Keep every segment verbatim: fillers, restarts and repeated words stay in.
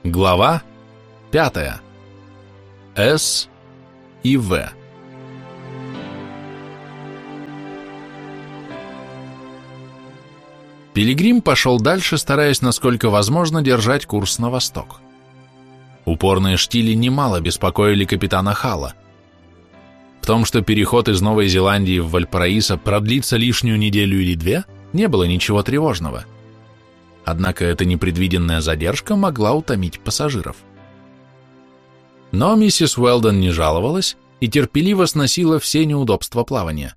Глава пятая. С и В. Пилигрим пошел дальше, стараясь насколько возможно держать курс на восток. Упорные штили немало беспокоили капитана Халла. В том, что переход из Новой Зеландии в Вальпараисо продлится лишнюю неделю или две, не было ничего тревожного. Однако эта непредвиденная задержка могла утомить пассажиров. Но миссис Уэлдон не жаловалась и терпеливо сносила все неудобства плавания.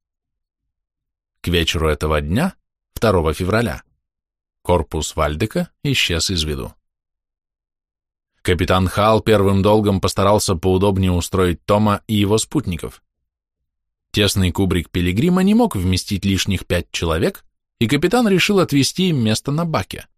К вечеру этого дня, второго февраля, корпус Вальдека исчез из виду. Капитан Халл первым долгом постарался поудобнее устроить Тома и его спутников. Тесный кубрик Пилигрима не мог вместить лишних пять человек, и капитан решил отвести им место на баке.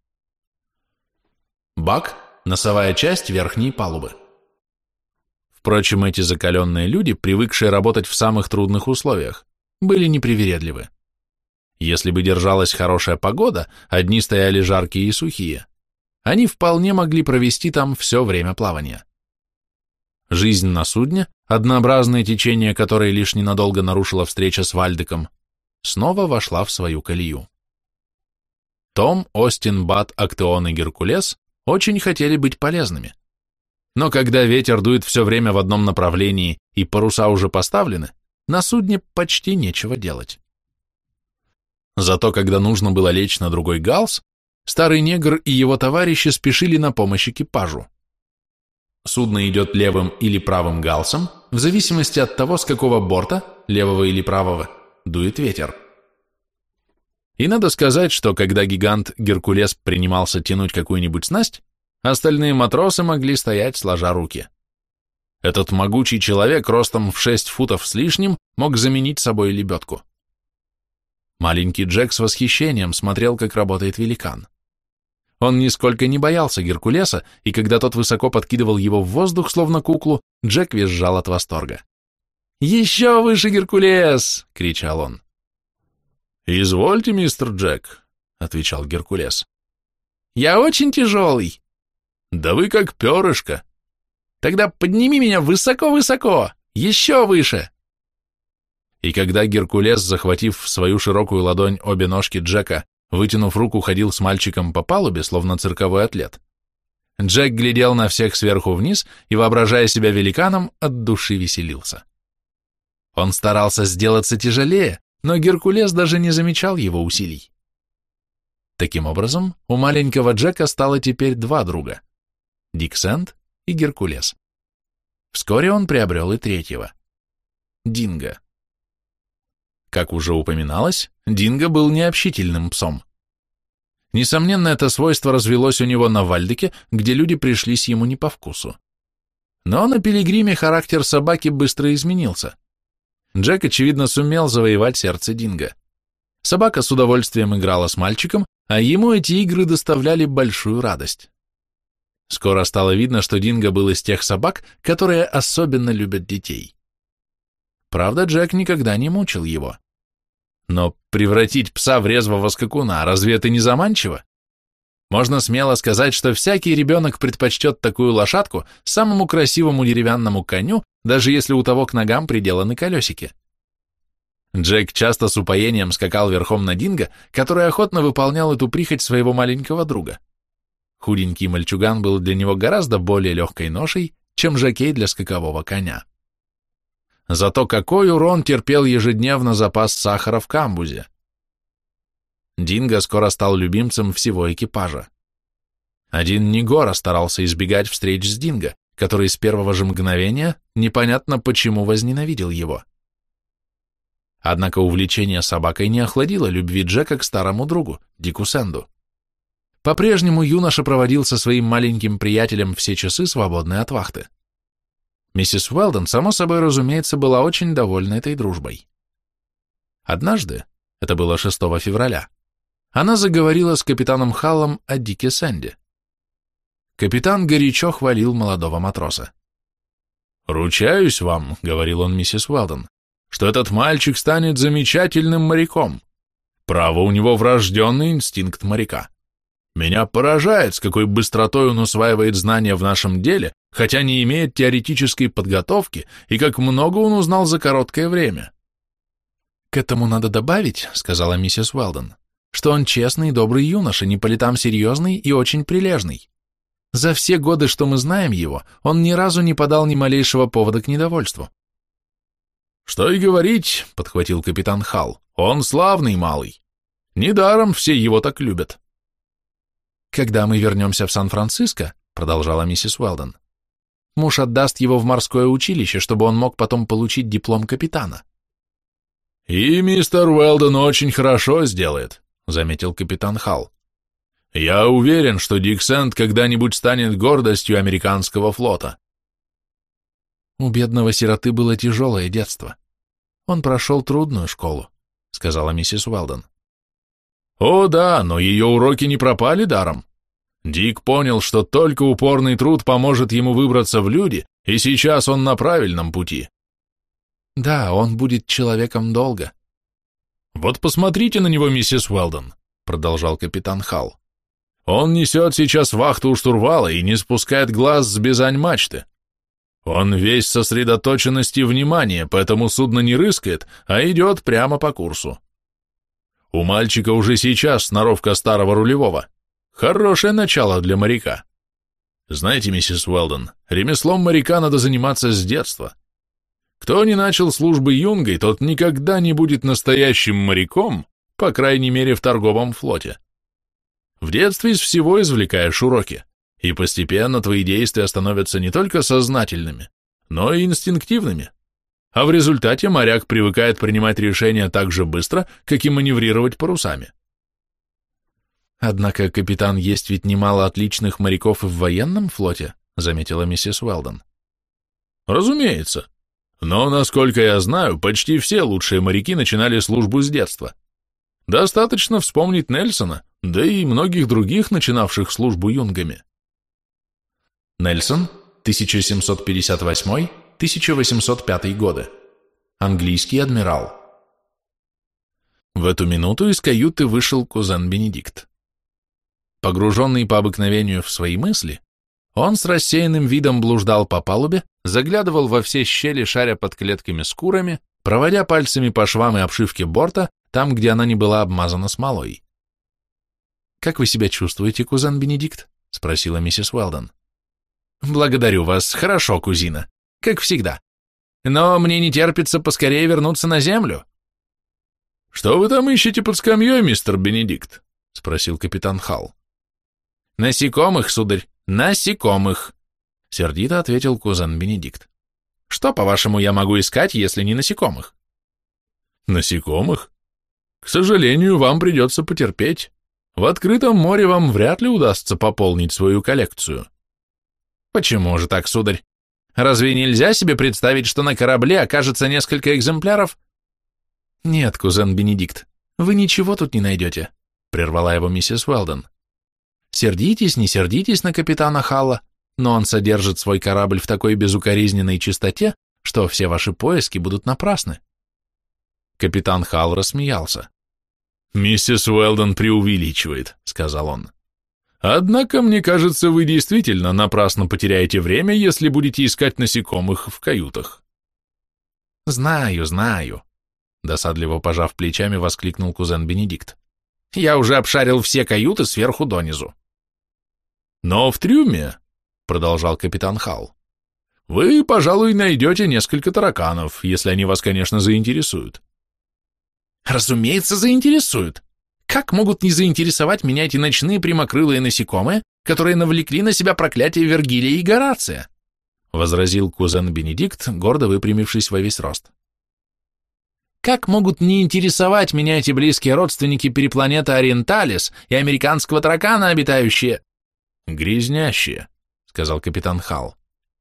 Бак – носовая часть верхней палубы. Впрочем, эти закаленные люди, привыкшие работать в самых трудных условиях, были непривередливы. Если бы держалась хорошая погода, а дни стояли жаркие и сухие, они вполне могли провести там все время плавания. Жизнь на судне, однообразное течение которой лишь ненадолго нарушила встреча с Вальдеком, снова вошла в свою колею. Том, Остин, Бат, Актеон и Геркулес очень хотели быть полезными. Но когда ветер дует все время в одном направлении и паруса уже поставлены, на судне почти нечего делать. Зато когда нужно было лечь на другой галс, старый негр и его товарищи спешили на помощь экипажу. Судно идет левым или правым галсом, в зависимости от того, с какого борта, левого или правого, дует ветер. И надо сказать, что когда гигант Геркулес принимался тянуть какую-нибудь снасть, остальные матросы могли стоять сложа руки. Этот могучий человек ростом в шесть футов с лишним мог заменить собой лебедку. Маленький Джек с восхищением смотрел, как работает великан. Он нисколько не боялся Геркулеса, и когда тот высоко подкидывал его в воздух, словно куклу, Джек визжал от восторга. «Еще выше, Геркулес!» — кричал он. «Извольте, мистер Джек», — отвечал Геркулес. «Я очень тяжелый». «Да вы как перышко». «Тогда подними меня высоко-высоко, еще выше». И когда Геркулес, захватив в свою широкую ладонь обе ножки Джека, вытянув руку, ходил с мальчиком по палубе, словно цирковой атлет, Джек глядел на всех сверху вниз и, воображая себя великаном, от души веселился. Он старался сделаться тяжелее, но Геркулес даже не замечал его усилий. Таким образом, у маленького Джека стало теперь два друга – Дик Сэнд и Геркулес. Вскоре он приобрел и третьего – Динго. Как уже упоминалось, Динго был необщительным псом. Несомненно, это свойство развелось у него на Вальдеке, где люди пришлись ему не по вкусу. Но на Пилигриме характер собаки быстро изменился. Джек, очевидно, сумел завоевать сердце Динго. Собака с удовольствием играла с мальчиком, а ему эти игры доставляли большую радость. Скоро стало видно, что Динго был из тех собак, которые особенно любят детей. Правда, Джек никогда не мучил его. Но превратить пса в резвого скакуна, разве это не заманчиво? Можно смело сказать, что всякий ребенок предпочтет такую лошадку самому красивому деревянному коню, даже если у того к ногам приделаны колесики. Джек часто с упоением скакал верхом на Динго, который охотно выполнял эту прихоть своего маленького друга. Худенький мальчуган был для него гораздо более легкой ношей, чем жокей для скакового коня. Зато какой урон терпел ежедневно запас сахара в камбузе. Динго скоро стал любимцем всего экипажа. Один Негора старался избегать встреч с Динго, который с первого же мгновения непонятно почему возненавидел его. Однако увлечение собакой не охладило любви Джека к старому другу, Дику Сэнду. По-прежнему юноша проводил со своим маленьким приятелем все часы, свободные от вахты. Миссис Уэлдон, само собой разумеется, была очень довольна этой дружбой. Однажды, это было шестого февраля, она заговорила с капитаном Халлом о Дике Сэнде. Капитан горячо хвалил молодого матроса. «Ручаюсь вам, — говорил он миссис Уэлдон, — что этот мальчик станет замечательным моряком. Право, у него врожденный инстинкт моряка. Меня поражает, с какой быстротой он усваивает знания в нашем деле, хотя не имеет теоретической подготовки, и как много он узнал за короткое время. К этому надо добавить, сказала миссис Уэлдон, что он честный и добрый юноша, не по летам серьезный и очень прилежный. За все годы, что мы знаем его, он ни разу не подал ни малейшего повода к недовольству. Что и говорить, подхватил капитан Халл, он славный малый. Недаром все его так любят. Когда мы вернемся в Сан-Франциско, продолжала миссис Уэлдон, муж отдаст его в морское училище, чтобы он мог потом получить диплом капитана. И мистер Уэлдон очень хорошо сделает, заметил капитан Халл. Я уверен, что Дик Сэнд когда-нибудь станет гордостью американского флота. У бедного сироты было тяжелое детство. Он прошел трудную школу, сказала миссис Уэлдон. О да, но ее уроки не пропали даром. Дик понял, что только упорный труд поможет ему выбраться в люди, и сейчас он на правильном пути. Да, он будет человеком долга. Вот посмотрите на него, миссис Уэлдон, продолжал капитан Халл. Он несет сейчас вахту у штурвала и не спускает глаз с бизань-мачты. Он весь сосредоточенность и внимание, поэтому судно не рыскает, а идет прямо по курсу. У мальчика уже сейчас сноровка старого рулевого. Хорошее начало для моряка. Знаете, миссис Уэлдон, ремеслом моряка надо заниматься с детства. Кто не начал службы юнгой, тот никогда не будет настоящим моряком, по крайней мере в торговом флоте. В детстве из всего извлекаешь уроки, и постепенно твои действия становятся не только сознательными, но и инстинктивными, а в результате моряк привыкает принимать решения так же быстро, как и маневрировать парусами. Однако, капитан, есть ведь немало отличных моряков и в военном флоте, заметила миссис Уэлдон. Разумеется, но, насколько я знаю, почти все лучшие моряки начинали службу с детства. Достаточно вспомнить Нельсона, да и многих других, начинавших службу юнгами. Нельсон, тысяча семьсот пятьдесят восьмой — тысяча восемьсот пятый годы. Английский адмирал. В эту минуту из каюты вышел кузен Бенедикт. Погруженный по обыкновению в свои мысли, он с рассеянным видом блуждал по палубе, заглядывал во все щели, шаря под клетками с курами, проводя пальцами по швам и обшивке борта, там, где она не была обмазана смолой. «Как вы себя чувствуете, кузен Бенедикт?» — спросила миссис Уэлдон. «Благодарю вас, хорошо, кузина, как всегда. Но мне не терпится поскорее вернуться на землю». «Что вы там ищете под скамьей, мистер Бенедикт?» — спросил капитан Халл. «Насекомых, сударь, насекомых», — сердито ответил кузен Бенедикт. «Что, по-вашему, я могу искать, если не насекомых?» «Насекомых? К сожалению, вам придется потерпеть. В открытом море вам вряд ли удастся пополнить свою коллекцию». «Почему же так, сударь? Разве нельзя себе представить, что на корабле окажется несколько экземпляров?» «Нет, кузен Бенедикт, вы ничего тут не найдете», — прервала его миссис Уэлдон. «Сердитесь, не сердитесь на капитана Халла, но он содержит свой корабль в такой безукоризненной чистоте, что все ваши поиски будут напрасны». Капитан Халл рассмеялся. «Миссис Уэлдон преувеличивает», — сказал он. «Однако, мне кажется, вы действительно напрасно потеряете время, если будете искать насекомых в каютах». «Знаю, знаю», — досадливо пожав плечами, воскликнул кузен Бенедикт. «Я уже обшарил все каюты сверху донизу». «Но в трюме», — продолжал капитан Халл, — «вы, пожалуй, найдете несколько тараканов, если они вас, конечно, заинтересуют». «Разумеется, заинтересуют. Как могут не заинтересовать меня эти ночные прямокрылые насекомые, которые навлекли на себя проклятие Вергилия и Горация?» — возразил кузен Бенедикт, гордо выпрямившись во весь рост. «Как могут не интересовать меня эти близкие родственники перепланеты Ориенталис и американского таракана, обитающие...» «Грязнящие», — сказал капитан Халл.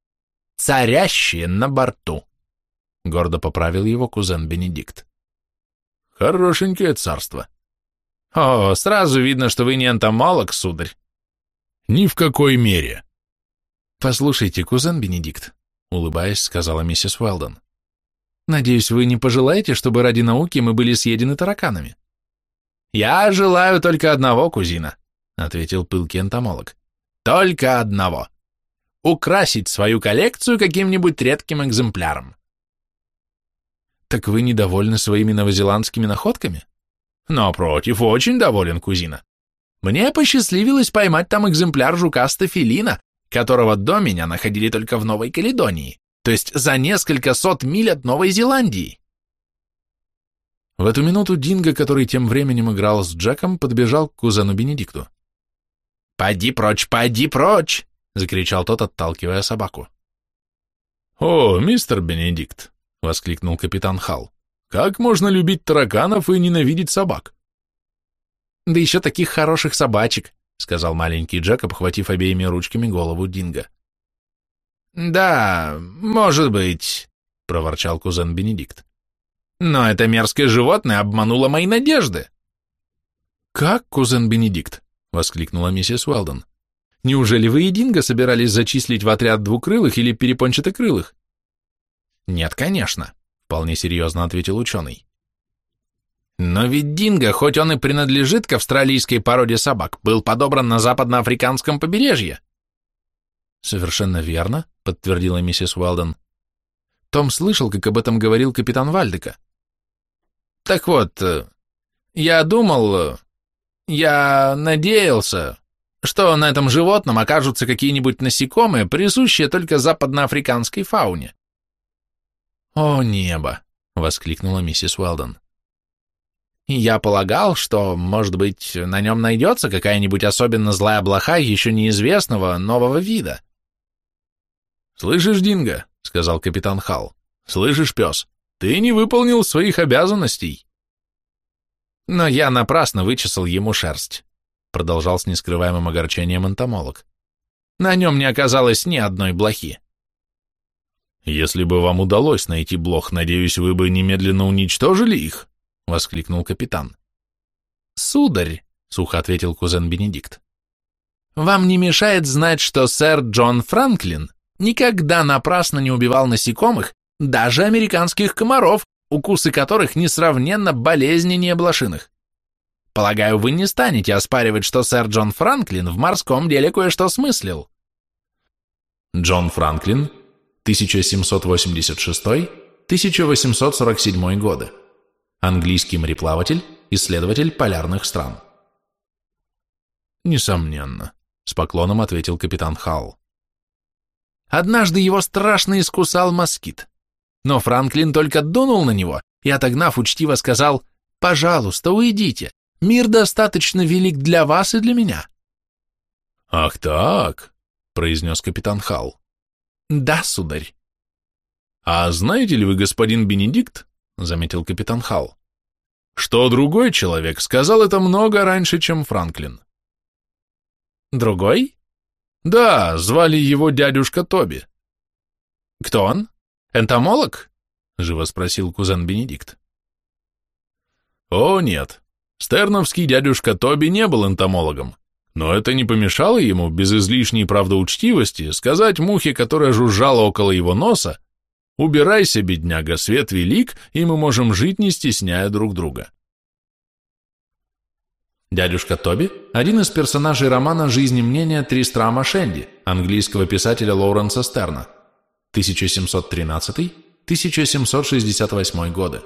«Царящие на борту», — гордо поправил его кузен Бенедикт. «Хорошенькое царство». «О, сразу видно, что вы не энтомолог, сударь». «Ни в какой мере». «Послушайте, кузен Бенедикт», — улыбаясь, сказала миссис Уэлдон, «надеюсь, вы не пожелаете, чтобы ради науки мы были съедены тараканами?» «Я желаю только одного, кузина», ответил пылкий энтомолог. Только одного. Украсить свою коллекцию каким-нибудь редким экземпляром. Так вы недовольны своими новозеландскими находками? Напротив, очень доволен, кузина. Мне посчастливилось поймать там экземпляр жука стафилина, которого до меня находили только в Новой Каледонии, то есть за несколько сот миль от Новой Зеландии. В эту минуту Динго, который тем временем играл с Джеком, подбежал к кузену Бенедикту. «Поди прочь, поди прочь!» — закричал тот, отталкивая собаку. «О, мистер Бенедикт!» — воскликнул капитан Халл. «Как можно любить тараканов и ненавидеть собак?» «Да еще таких хороших собачек!» — сказал маленький Джек, обхватив обеими ручками голову Динго. «Да, может быть», — проворчал кузен Бенедикт. «Но это мерзкое животное обмануло мои надежды». «Как, кузен Бенедикт?» — воскликнула миссис Уэлдон. «Неужели вы и Динго собирались зачислить в отряд двукрылых или перепончатокрылых?» «Нет, конечно», — вполне серьезно ответил ученый. «Но ведь Динго, хоть он и принадлежит к австралийской породе собак, был подобран на западноафриканском побережье». «Совершенно верно», — подтвердила миссис Уэлдон. «Том слышал, как об этом говорил капитан Вальдека». «Так вот, я думал, я надеялся, что на этом животном окажутся какие-нибудь насекомые, присущие только западноафриканской фауне». «О, небо!» — воскликнула миссис Уэлдон. «Я полагал, что, может быть, на нем найдется какая-нибудь особенно злая блоха еще неизвестного нового вида». «Слышишь, Динго?» — сказал капитан Халл. «Слышишь, пес? Ты не выполнил своих обязанностей». «Но я напрасно вычесал ему шерсть», — продолжал с нескрываемым огорчением энтомолог. «На нем не оказалось ни одной блохи». «Если бы вам удалось найти блох, надеюсь, вы бы немедленно уничтожили их?» — воскликнул капитан. «Сударь», — сухо ответил кузен Бенедикт, — «вам не мешает знать, что сэр Джон Франклин никогда напрасно не убивал насекомых, даже американских комаров, укусы которых несравненно болезненнее блошиных. Полагаю, вы не станете оспаривать, что сэр Джон Франклин в морском деле кое-что смыслил». Джон Франклин, тысяча семьсот восемьдесят шестой — тысяча восемьсот сорок седьмой годы. Английский мореплаватель, исследователь полярных стран. «Несомненно», — с поклоном ответил капитан Халл. «Однажды его страшно искусал москит, но Франклин только дунул на него и, отогнав, учтиво сказал: «Пожалуйста, уйдите, мир достаточно велик для вас и для меня». «Ах так», — произнес капитан Халл. «Да, сударь». «А знаете ли вы, господин Бенедикт, — заметил капитан Халл, — что другой человек сказал это много раньше, чем Франклин?» «Другой?» «Да, звали его дядюшка Тоби». «Кто он? Энтомолог?» — живо спросил кузен Бенедикт. «О, нет, стерновский дядюшка Тоби не был энтомологом, но это не помешало ему, без излишней правдоучтивости, сказать мухе, которая жужжала около его носа: «Убирайся, бедняга, свет велик, и мы можем жить, не стесняя друг друга». Дядюшка Тоби – один из персонажей романа «Жизнь и мнение Тристрама Шенди» английского писателя Лоуренса Стерна, тысяча семьсот тринадцатый — тысяча семьсот шестьдесят восьмой годы.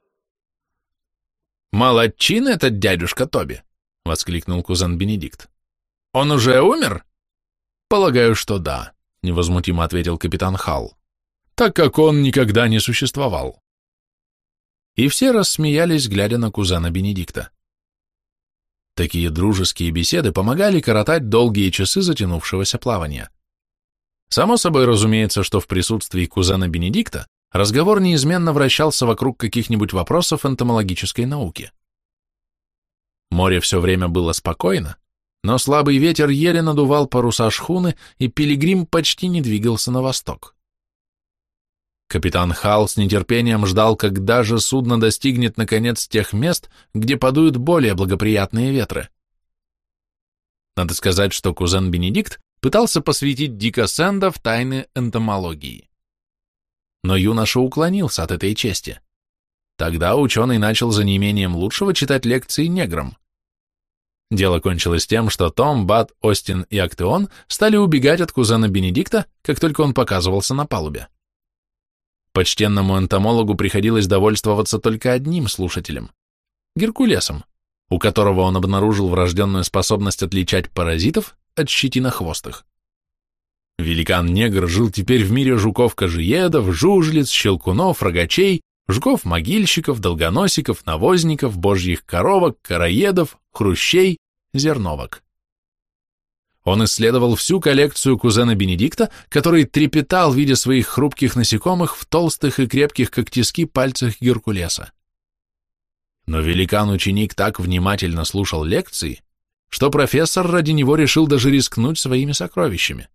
«Молодчин этот дядюшка Тоби!» — воскликнул кузен Бенедикт. «Он уже умер?» «Полагаю, что да», — невозмутимо ответил капитан Халл, «так как он никогда не существовал». И все рассмеялись, глядя на кузена Бенедикта. Такие дружеские беседы помогали коротать долгие часы затянувшегося плавания. Само собой разумеется, что в присутствии кузена Бенедикта разговор неизменно вращался вокруг каких-нибудь вопросов энтомологической науки. Море все время было спокойно, но слабый ветер еле надувал паруса шхуны, и пилигрим почти не двигался на восток. Капитан Халл с нетерпением ждал, когда же судно достигнет наконец тех мест, где подуют более благоприятные ветры. Надо сказать, что кузен Бенедикт пытался посвятить Дика Сэнда в тайны энтомологии. Но юноша уклонился от этой чести. Тогда ученый начал за неимением лучшего читать лекции неграм. Дело кончилось тем, что Том, Бат, Остин и Актеон стали убегать от кузена Бенедикта, как только он показывался на палубе. Почтенному энтомологу приходилось довольствоваться только одним слушателем – Геркулесом, у которого он обнаружил врожденную способность отличать паразитов от щетинохвостых. Великан-негр жил теперь в мире жуков-кожиедов, жужелиц, щелкунов, рогачей, жуков-могильщиков, долгоносиков, навозников, божьих коровок, короедов, хрущей, зерновок. Он исследовал всю коллекцию кузена Бенедикта, который трепетал, видя своих хрупких насекомых в толстых и крепких, как тиски, пальцах Геркулеса. Но великан-ученик так внимательно слушал лекции, что профессор ради него решил даже рискнуть своими сокровищами.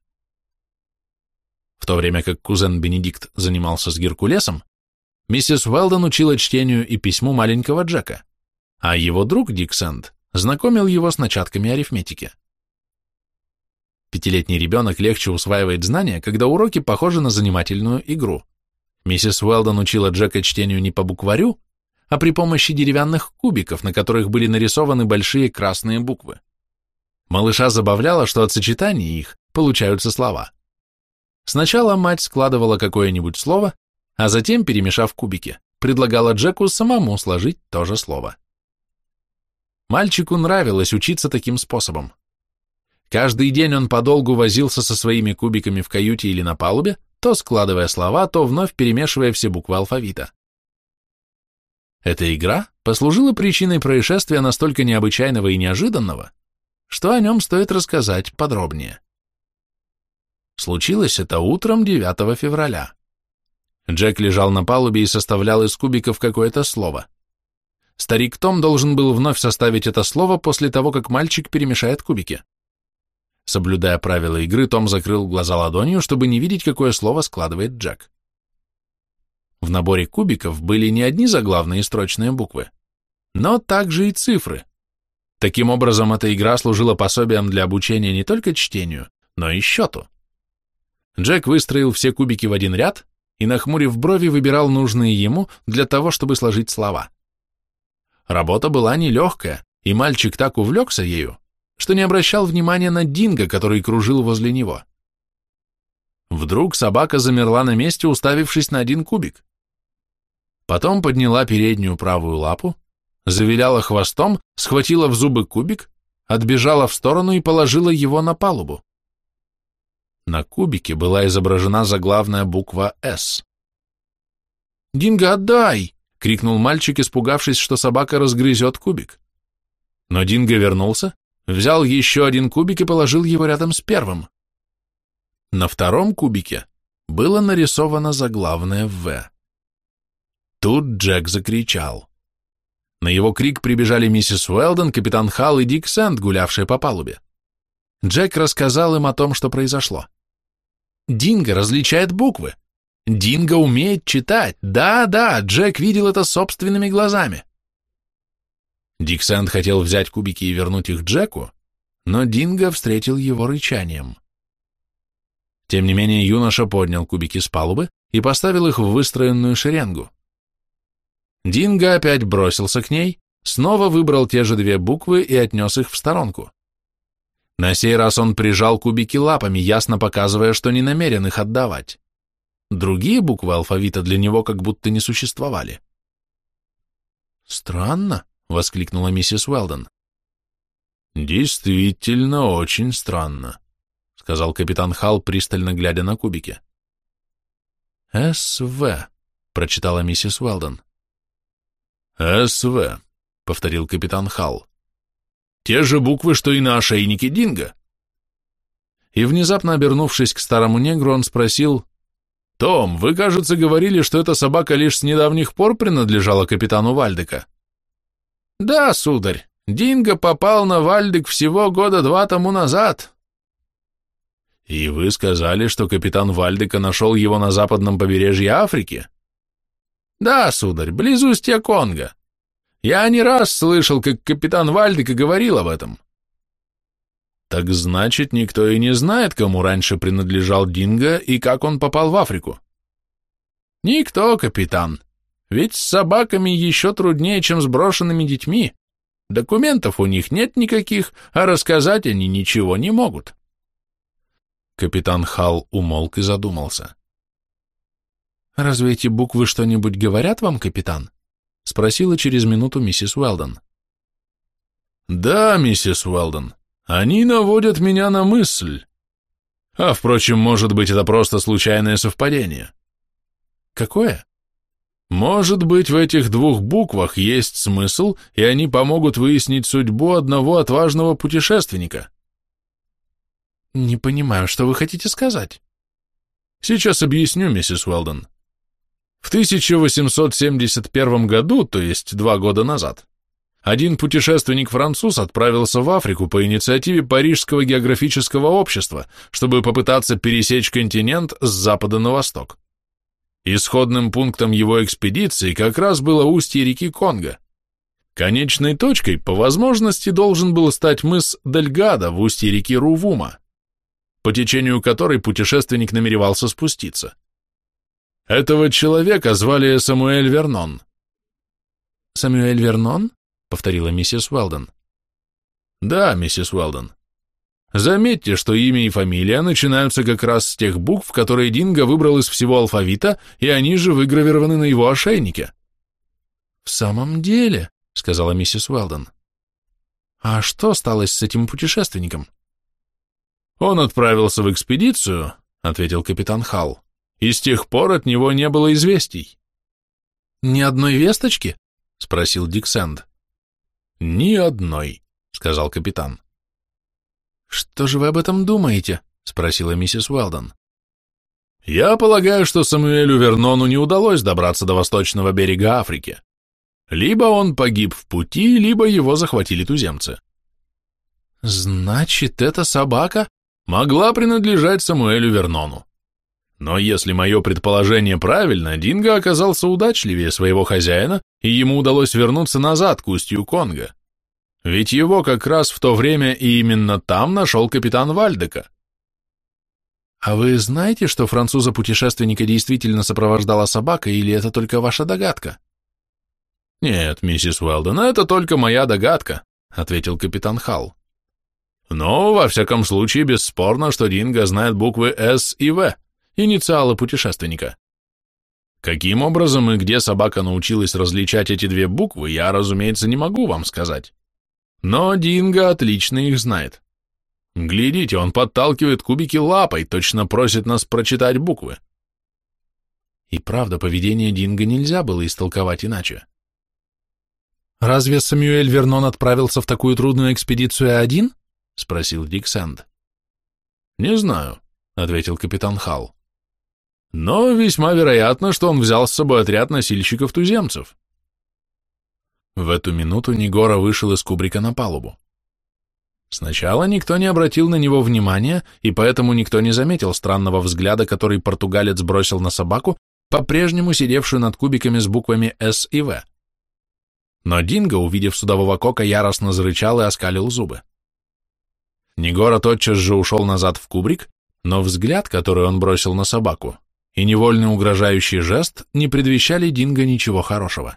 В то время как кузен Бенедикт занимался с Геркулесом, миссис Уэлдон учила чтению и письму маленького Джека, а его друг Дик Сэнд знакомил его с начатками арифметики. Пятилетний ребенок легче усваивает знания, когда уроки похожи на занимательную игру. Миссис Уэлдон учила Джека чтению не по букварю, а при помощи деревянных кубиков, на которых были нарисованы большие красные буквы. Малыша забавляло, что от сочетания их получаются слова. Сначала мать складывала какое-нибудь слово, а затем, перемешав кубики, предлагала Джеку самому сложить то же слово. Мальчику нравилось учиться таким способом. Каждый день он подолгу возился со своими кубиками в каюте или на палубе, то складывая слова, то вновь перемешивая все буквы алфавита. Эта игра послужила причиной происшествия настолько необычайного и неожиданного, что о нем стоит рассказать подробнее. Случилось это утром девятого февраля. Джек лежал на палубе и составлял из кубиков какое-то слово. Старик Том должен был вновь составить это слово после того, как мальчик перемешает кубики. Соблюдая правила игры, Том закрыл глаза ладонью, чтобы не видеть, какое слово складывает Джек. В наборе кубиков были не одни заглавные и строчные буквы, но также и цифры. Таким образом, эта игра служила пособием для обучения не только чтению, но и счету. Джек выстроил все кубики в один ряд и, нахмурив брови, выбирал нужные ему для того, чтобы сложить слова. Работа была нелегкая, и мальчик так увлекся ею, что не обращал внимания на Динго, который кружил возле него. Вдруг собака замерла на месте, уставившись на один кубик. Потом подняла переднюю правую лапу, завиляла хвостом, схватила в зубы кубик, отбежала в сторону и положила его на палубу. На кубике была изображена заглавная буква «С». «Динго, отдай!» — крикнул мальчик, испугавшись, что собака разгрызет кубик. Но Динго вернулся, взял еще один кубик и положил его рядом с первым. На втором кубике было нарисовано заглавное «В». Тут Джек закричал. На его крик прибежали миссис Уэлдон, капитан Халл и Дик Сэнд, гулявшие по палубе. Джек рассказал им о том, что произошло. Динго различает буквы. Динго умеет читать. Да-да, Джек видел это собственными глазами. Дик Сэнд хотел взять кубики и вернуть их Джеку, но Динго встретил его рычанием. Тем не менее, юноша поднял кубики с палубы и поставил их в выстроенную шеренгу. Динго опять бросился к ней, снова выбрал те же две буквы и отнес их в сторонку. На сей раз он прижал кубики лапами, ясно показывая, что не намерен их отдавать. Другие буквы алфавита для него как будто не существовали. «Странно», — воскликнула миссис Уэлдон. «Действительно очень странно», — сказал капитан Халл, пристально глядя на кубики. «СВ», — прочитала миссис Уэлдон. «СВ», — повторил капитан Халл. «Те же буквы, что и на ошейнике Динго». И внезапно обернувшись к старому негру, он спросил: «Том, вы, кажется, говорили, что эта собака лишь с недавних пор принадлежала капитану Вальдека?» «Да, сударь, Динго попал на Вальдек всего года два тому назад». «И вы сказали, что капитан Вальдека нашел его на западном побережье Африки?» «Да, сударь, близ устья Конго. Я не раз слышал, как капитан Вальдека говорил об этом». «Так значит, никто и не знает, кому раньше принадлежал Динго и как он попал в Африку?» «Никто, капитан. Ведь с собаками еще труднее, чем с брошенными детьми. Документов у них нет никаких, а рассказать они ничего не могут. Капитан Халл умолк и задумался. «Разве эти буквы что-нибудь говорят вам, капитан?» — спросила через минуту миссис Уэлдон. «Да, миссис Уэлдон, они наводят меня на мысль. А, впрочем, может быть, это просто случайное совпадение». «Какое?» «Может быть, в этих двух буквах есть смысл, и они помогут выяснить судьбу одного отважного путешественника». «Не понимаю, что вы хотите сказать?» «Сейчас объясню, миссис Уэлдон. В тысяча восемьсот семьдесят первом году, то есть два года назад, один путешественник-француз отправился в Африку по инициативе Парижского географического общества, чтобы попытаться пересечь континент с запада на восток. Исходным пунктом его экспедиции как раз было устье реки Конго. Конечной точкой, по возможности, должен был стать мыс Дельгадо в устье реки Рувума, по течению которой путешественник намеревался спуститься. Этого человека звали Самуэль Вернон. «Самуэль Вернон?» — повторила миссис Уэлдон. «Да, миссис Уэлдон. Заметьте, что имя и фамилия начинаются как раз с тех букв, которые Динго выбрал из всего алфавита, и они же выгравированы на его ошейнике». «В самом деле», — сказала миссис Уэлдон. «А что стало с этим путешественником?» «Он отправился в экспедицию», — ответил капитан Халл, «и с тех пор от него не было известий». «Ни одной весточки?» — спросил Дик Сэнд. «Ни одной», — сказал капитан. «Что же вы об этом думаете?» — спросила миссис Уэлдон. «Я полагаю, что Самуэлю Вернону не удалось добраться до восточного берега Африки. Либо он погиб в пути, либо его захватили туземцы». «Значит, эта собака могла принадлежать Самуэлю Вернону. Но если мое предположение правильно, Динго оказался удачливее своего хозяина, и ему удалось вернуться назад к устью Конго. Ведь его как раз в то время и именно там нашел капитан Вальдека». «А вы знаете, что француза-путешественника действительно сопровождала собака, или это только ваша догадка?» «Нет, миссис Уэлдон, это только моя догадка», — ответил капитан Халл. «Но, во всяком случае, бесспорно, что Динго знает буквы «С» и «В», инициалы путешественника. Каким образом и где собака научилась различать эти две буквы, я, разумеется, не могу вам сказать. Но Динго отлично их знает. Глядите, он подталкивает кубики лапой, точно просит нас прочитать буквы». И правда, поведение Динго нельзя было истолковать иначе. «Разве Самуэль Вернон отправился в такую трудную экспедицию один?» — спросил Дик Сэнд. «Не знаю», — ответил капитан Халл. «Но весьма вероятно, что он взял с собой отряд носильщиков-туземцев». В эту минуту Негора вышел из кубрика на палубу. Сначала никто не обратил на него внимания, и поэтому никто не заметил странного взгляда, который португалец бросил на собаку, по-прежнему сидевшую над кубиками с буквами «С» и «В». Но Динго, увидев судового кока, яростно зарычал и оскалил зубы. Негора тотчас же ушел назад в кубрик, но взгляд, который он бросил на собаку, и невольный угрожающий жест не предвещали Динго ничего хорошего.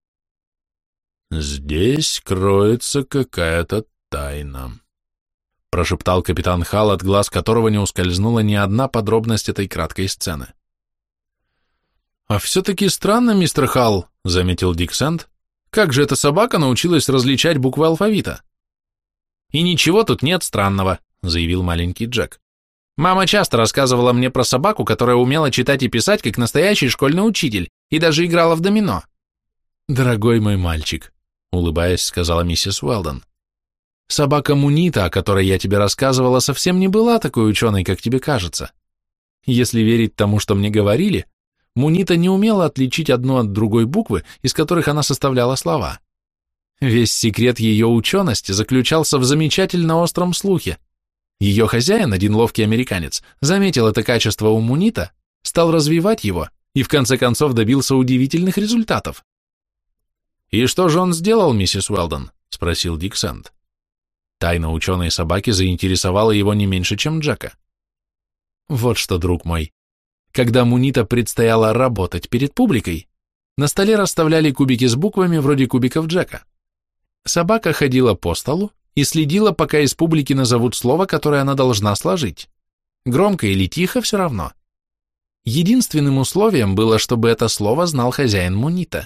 «Здесь кроется какая-то тайна», — прошептал капитан Халл, от глаз которого не ускользнула ни одна подробность этой краткой сцены. «А все-таки странно, мистер Халл», — заметил Дик Сэнд, «как же эта собака научилась различать буквы алфавита?» «И ничего тут нет странного», — заявил маленький Джек. «Мама часто рассказывала мне про собаку, которая умела читать и писать, как настоящий школьный учитель, и даже играла в домино». «Дорогой мой мальчик», — улыбаясь, сказала миссис Уэлдон, «собака Мунита, о которой я тебе рассказывала, совсем не была такой ученой, как тебе кажется. Если верить тому, что мне говорили, Мунита не умела отличить одну от другой буквы, из которых она составляла слова. Весь секрет ее учености заключался в замечательно остром слухе. Ее хозяин, один ловкий американец, заметил это качество у Мунита, стал развивать его и в конце концов добился удивительных результатов». «И что же он сделал, миссис Уэлдон?» — спросил Дик Сэнд. Тайна ученой собаки заинтересовала его не меньше, чем Джека. «Вот что, друг мой, когда Мунита предстояло работать перед публикой, на столе расставляли кубики с буквами вроде кубиков Джека. Собака ходила по столу и следила, пока из публики назовут слово, которое она должна сложить. Громко или тихо все равно. Единственным условием было, чтобы это слово знал хозяин Мунита.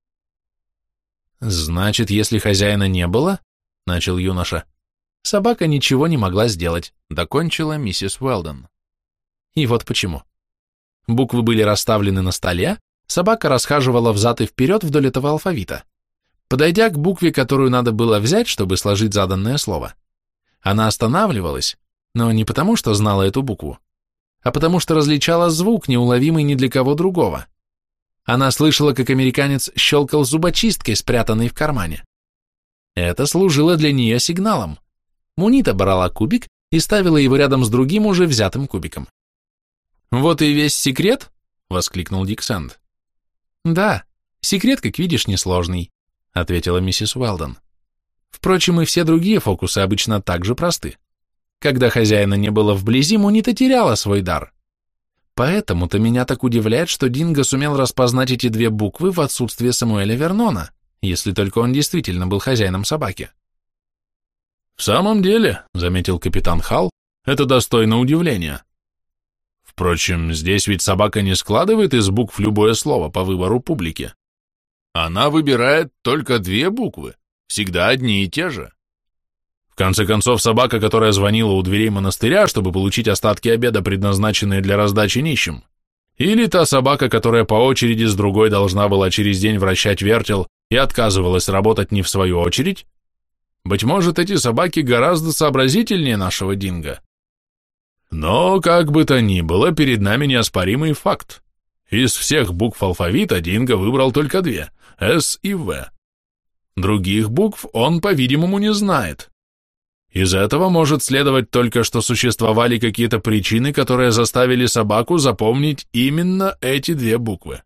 «Значит, если хозяина не было, — начал юноша, — собака ничего не могла сделать», — докончила миссис Уэлдон. И вот почему. Буквы были расставлены на столе, собака расхаживала взад и вперед вдоль этого алфавита. Подойдя к букве, которую надо было взять, чтобы сложить заданное слово, она останавливалась, но не потому, что знала эту букву, а потому что различала звук, неуловимый ни для кого другого. Она слышала, как американец щелкал зубочисткой, спрятанной в кармане. Это служило для нее сигналом. Мунита брала кубик и ставила его рядом с другим уже взятым кубиком. «Вот и весь секрет?» — воскликнул Дик Сэнд. «Да, секрет, как видишь, несложный», — ответила миссис Уэлдон. «Впрочем, и все другие фокусы обычно так же просты. Когда хозяина не было вблизи, Мунита теряла свой дар. Поэтому-то меня так удивляет, что Динго сумел распознать эти две буквы в отсутствие Самуэля Вернона, если только он действительно был хозяином собаки». «В самом деле, — заметил капитан Халл, — это достойно удивления. Впрочем, здесь ведь собака не складывает из букв любое слово по выбору публики. Она выбирает только две буквы, всегда одни и те же. В конце концов, собака, которая звонила у дверей монастыря, чтобы получить остатки обеда, предназначенные для раздачи нищим, или та собака, которая по очереди с другой должна была через день вращать вертел и отказывалась работать не в свою очередь, быть может, эти собаки гораздо сообразительнее нашего Динго. Но, как бы то ни было, перед нами неоспоримый факт. Из всех букв алфавита Динго выбрал только две – «С» и «В». Других букв он, по-видимому, не знает. Из этого может следовать только, что существовали какие-то причины, которые заставили собаку запомнить именно эти две буквы.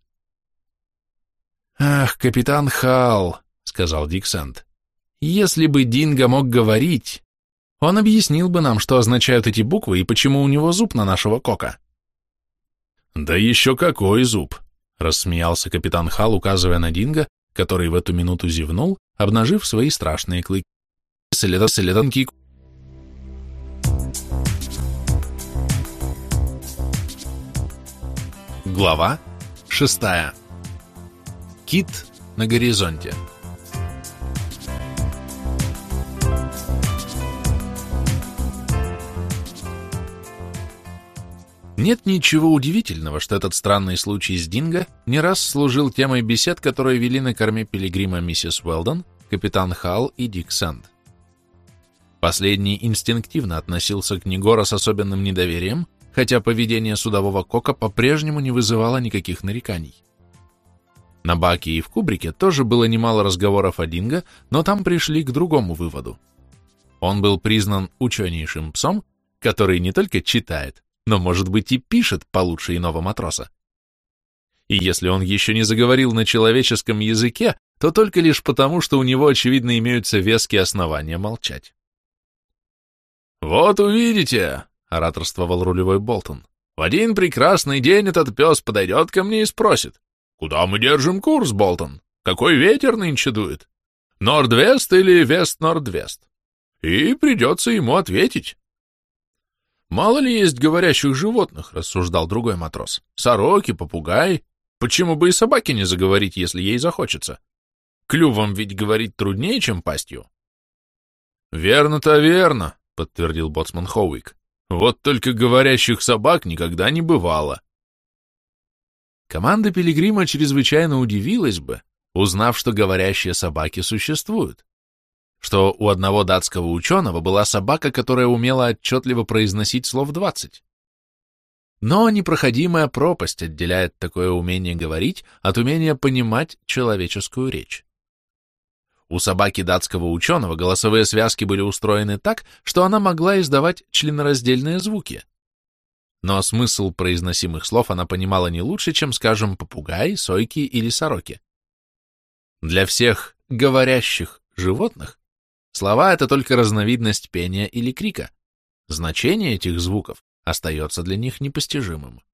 «Ах, капитан Халл», — сказал Дик Сэнд, — «если бы Динго мог говорить, он объяснил бы нам, что означают эти буквы и почему у него зуб на нашего Кока». «Да еще какой зуб!» — рассмеялся капитан Халл, указывая на Динго, который в эту минуту зевнул, обнажив свои страшные клыки. «Следа-следанки». Глава шестая. Кит на горизонте. Нет ничего удивительного, что этот странный случай с Динго не раз служил темой бесед, которые вели на корме Пилигрима миссис Уэлдон, капитан Халл и Дик Сэнд. Последний инстинктивно относился к Негора с особенным недоверием, хотя поведение судового Кока по-прежнему не вызывало никаких нареканий. На баке и в кубрике тоже было немало разговоров о Динго, но там пришли к другому выводу. Он был признан ученейшим псом, который не только читает, но, может быть, и пишет получше иного матроса. И если он еще не заговорил на человеческом языке, то только лишь потому, что у него, очевидно, имеются веские основания молчать. «Вот увидите», — ораторствовал рулевой Болтон, — «в один прекрасный день этот пес подойдет ко мне и спросит: куда мы держим курс, Болтон? Какой ветер нынче дует? Норд-вест или вест-норд-вест?» И придется ему ответить. «Мало ли есть говорящих животных», — рассуждал другой матрос. «Сороки, попугаи. Почему бы и собаке не заговорить, если ей захочется? Клювом ведь говорить труднее, чем пастью». «Верно-то верно», — подтвердил боцман Хоуик. «Вот только говорящих собак никогда не бывало». Команда Пилигрима чрезвычайно удивилась бы, узнав, что говорящие собаки существуют. Что у одного датского ученого была собака, которая умела отчетливо произносить слов двадцать. Но непроходимая пропасть отделяет такое умение говорить от умения понимать человеческую речь. У собаки датского ученого голосовые связки были устроены так, что она могла издавать членораздельные звуки. Но смысл произносимых слов она понимала не лучше, чем, скажем, попугаи, сойки или сороки. Для всех говорящих животных слова — это только разновидность пения или крика. Значение этих звуков остается для них непостижимым.